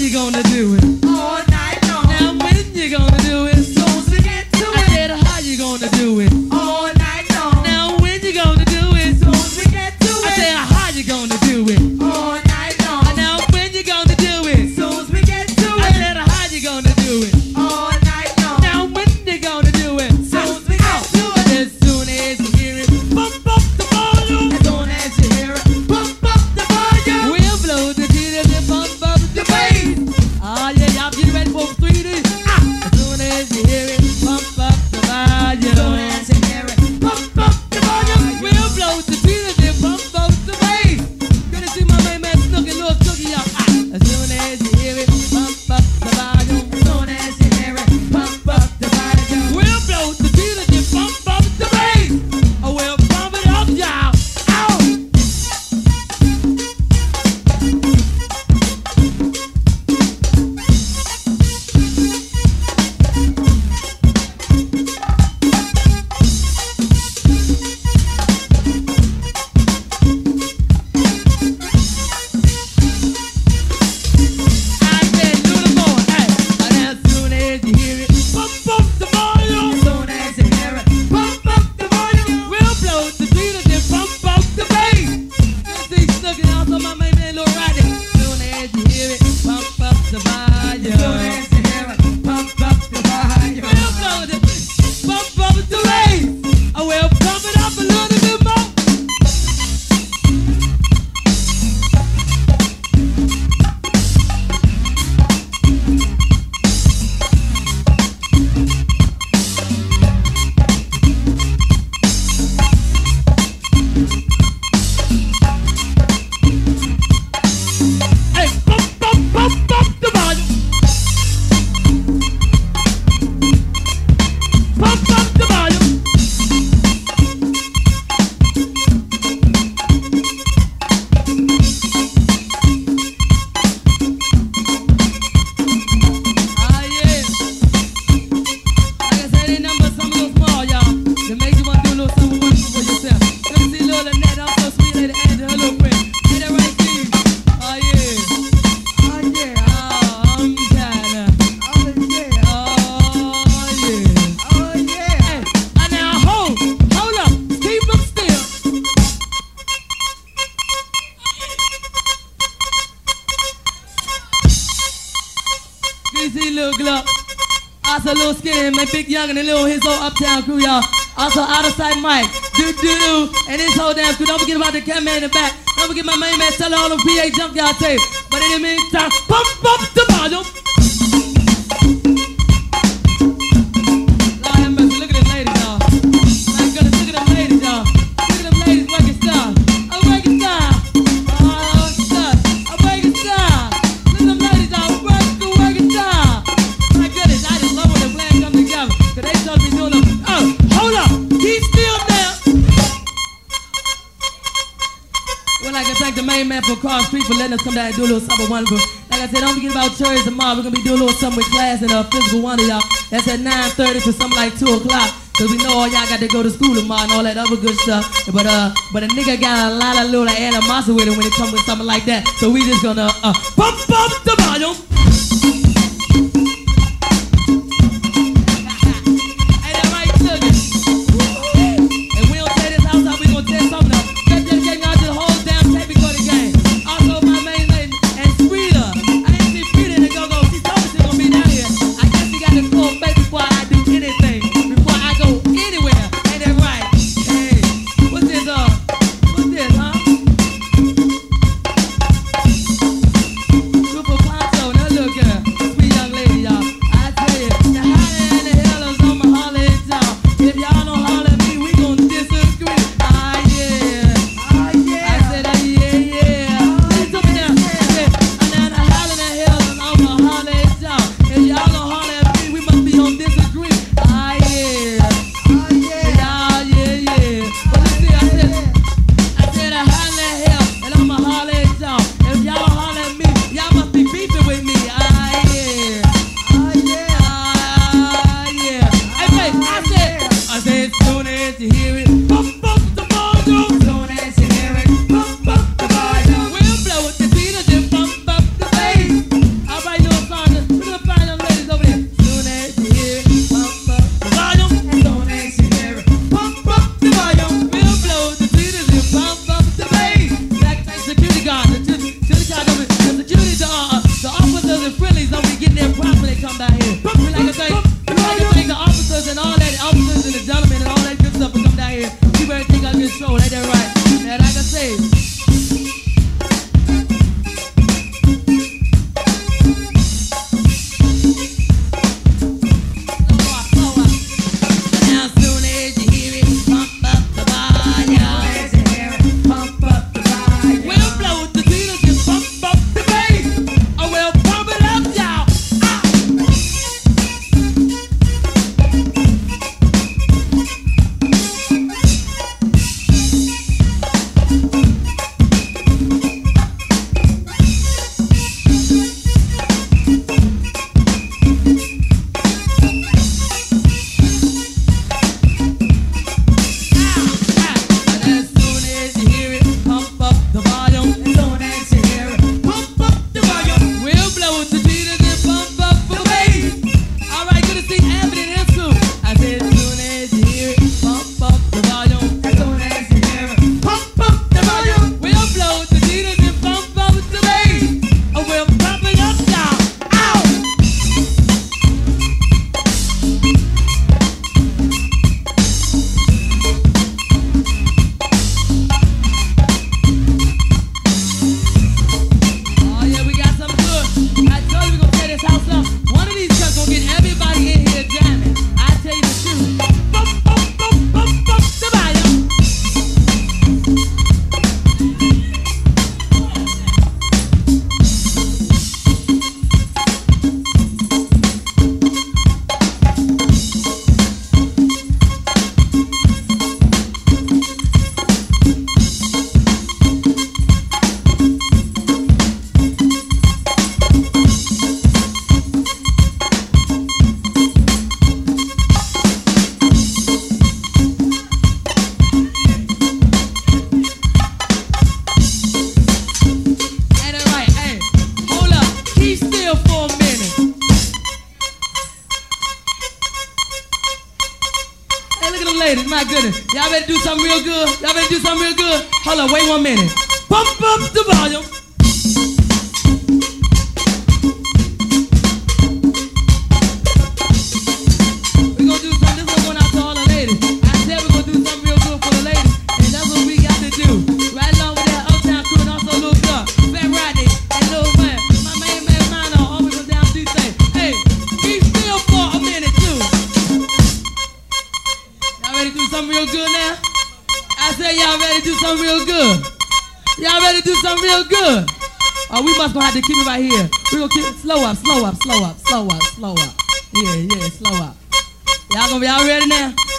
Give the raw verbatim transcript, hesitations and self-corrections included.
you gonna do it? All night long. Now when you gonna do it? Soon as we get to I it. said, how you gonna do it? All night long. Now when you gonna do it? Soon as we get to I it. said, how you gonna do it? All night long. Now when you gonna do it? Soon as we get to I it. said, how you gonna do it? All night long. Now when you gonna do it? Soon as we get to it. As soon as you hear it, bump up the volume. As soon as you hear it, pump up the volume. We'll blow the cheetahs and bump up the bass. Ah yeah, y'all get ready for three D. Ah. As soon as you hear it, bump up the volume. As soon as you hear it, pump up the volume. We'll blow the cheetahs and bump up the bass. Gonna see my main man Snooky, little Snooky, y'all. Ah. As soon as you hear it, bump up the volume. As soon as you hear it, pump up the volume. We'll blow the cheetahs and bump up the bass. Oh, we'll bump it up, y'all. Ow! I said, do the more, hey. And as soon as you hear it, bump up the volume. As soon as you hear it, pump up the volume. We'll blow the cheetahs and bump up the bass. Gonna see Snooky, also my main man, Lil Rodney. As soon as you hear it, bump up the volume. As soon as you hear it, pump up the volume. We'll blow the bump up the bass. I will pump it up a little bit more. Hey, bump, bump, bump up the volume. Pump up the volume. Ah, yeah. Like I said, they number some a little small, y'all. That makes you want to do a little something wonderful for yourself. Let me see little Annette, also sweet lady Angela, her little friend. Ain't that right, Steve? Oh, yeah. Oh yeah, Oh, I'm kinda. oh yeah, Oh, yeah. oh yeah. Hey, uh, now hold, hold up, Steve, look still. D C Lil Gluck, also Lil Skinny, my big young and the little his whole uptown crew, y'all. Also Out of Sight Mike, doo doo doo, and this whole damn crew. Don't forget about the cameraman in the back. Don't forget my main man selling all them P A junkyard tape. But in the meantime, pump up the volume. Lord have mercy, look at them ladies, y'all. My goodness, look at them ladies, y'all. Look at them ladies working style. I'm working style. Oh, style. I'm working style. Look at them ladies, y'all. Working, working style. My goodness, I just love when the plan come together. Cause they supposed to be doing them. Oh, hold up. He's still there. Well, like I thank the main man for Cross Street for letting us come down and do a little something wonderful. Like I said, don't forget about church tomorrow. We're gonna be doing a little something with class and uh, physical wonder, y'all. That's at nine thirty to something like two o'clock. Cause we know all y'all got to go to school tomorrow and all that other good stuff. But uh, but a nigga got a lot of little animosity with him when it comes with something like that. So we just gonna uh, pump up the volume. Ain't that right, Sugar? And we don't tear this house out, we gonna tear something up. Let's dedicate out to the whole damn tape recording game. Also, my main lady and Sweeter. I didn't see Sweeter in the go-go. She told me she gonna be down here. I guess she got to call back before I do anything. Before I go anywhere. Ain't that right? Hey, what's this, uh? What's this, huh? Super Poncho, now look at her. goodness. Y'all ready to do something real good? Y'all ready to do something real good? Hold on, wait one minute. Pump up the volume. We're gonna do something. This one's going out to all the ladies. I said we're gonna do something real good for the ladies, and that's what we got to do. Right along with that Uptown crew and also Lil Gun, Fat Rodney, and Lil Man. My main man, mine, always come down to do things. Hey, be still for a minute too. Y'all ready to do something real good now? I said y'all ready to do something real good. Y'all ready to do something real good? Oh, we must gonna have to keep it right here. We gonna keep it slow up, slow up, slow up, slow up, slow up. Yeah, yeah, slow up. Y'all gonna be all ready now?